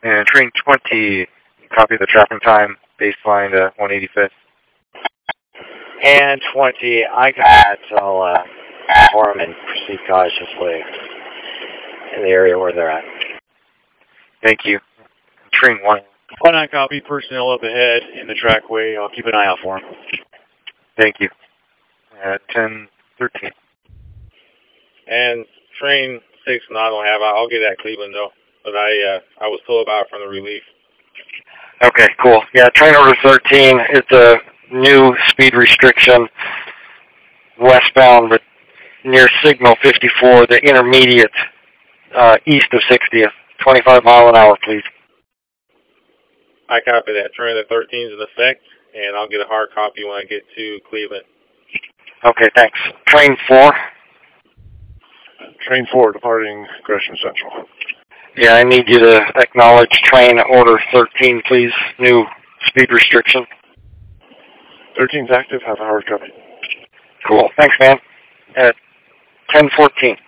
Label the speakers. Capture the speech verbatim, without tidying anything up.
Speaker 1: And train twenty, copy the tracking time, baseline to one eighty-fifth.
Speaker 2: And twenty, I got that, so I'll uh, form and proceed cautiously in the area where they're at.
Speaker 1: Thank you. Train one.
Speaker 3: One I copy, personnel up ahead in the trackway. I'll keep an eye out for them.
Speaker 1: Thank you. At ten thirteen.
Speaker 4: And train six, no, I don't have. I'll get at Cleveland though, but I uh, I was told about it from the relief.
Speaker 1: Okay, cool. Yeah, train order thirteen. It's a new speed restriction westbound, but near signal fifty-four, the intermediate uh, east of sixtieth. twenty-five mile an hour, please.
Speaker 4: I copy that. Train the thirteen is in effect, and I'll get a hard copy when I get to Cleveland.
Speaker 1: Okay, thanks. Train four.
Speaker 5: Train four departing Gresham Central.
Speaker 1: Yeah, I need you to acknowledge train order thirteen, please. New speed restriction.
Speaker 5: thirteen's active. Have a hard copy.
Speaker 1: Cool. Thanks, man. At ten fourteen.